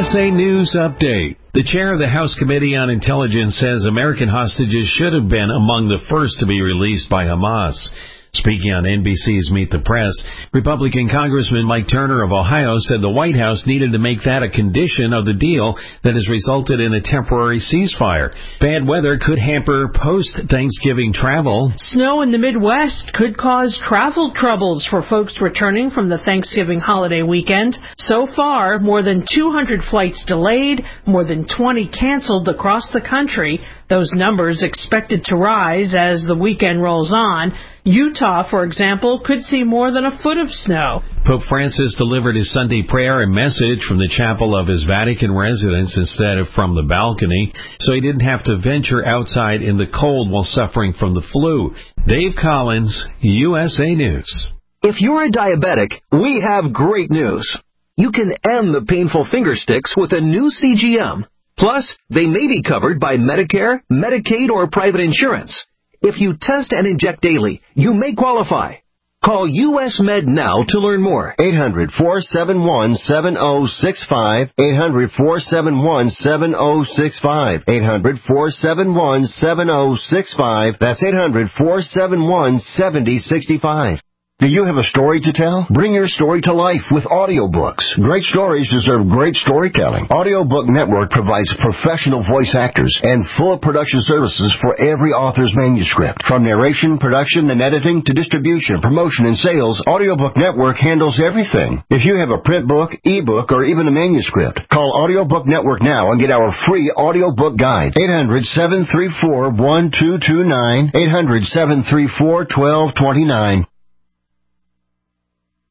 USA News Update. The chair of the House Committee on Intelligence says American hostages should have been among the first to be released by Hamas. Speaking on NBC's Meet the Press, Republican Congressman Mike Turner of Ohio said the White House needed to make that a condition of the deal that has resulted in a temporary ceasefire. Bad weather could hamper post-Thanksgiving travel. Snow in the Midwest could cause travel troubles for folks returning from the Thanksgiving holiday weekend. So far, more than 200 flights delayed, more than 20 canceled across the country. Those numbers expected to rise as the weekend rolls on. Utah, for example, could see more than a foot of snow. Pope Francis delivered his Sunday prayer and message from the chapel of his Vatican residence instead of from the balcony, so he didn't have to venture outside in the cold while suffering from the flu. Dave Collins, USA News. If you're a diabetic, we have great news. You can end the painful finger sticks with a new CGM. Plus, they may be covered by Medicare, Medicaid, or private insurance. If you test and inject daily, you may qualify. Call US Med now to learn more. 800-471-7065. 800-471-7065. 800-471-7065. That's 800-471-7065. Do you have a story to tell? Bring your story to life with audiobooks. Great stories deserve great storytelling. Audiobook Network provides professional voice actors and full production services for every author's manuscript. From narration, production, and editing to distribution, promotion, and sales, Audiobook Network handles everything. If you have a print book, ebook, or even a manuscript, call Audiobook Network now and get our free audiobook guide. 800-734-1229. 800-734-1229.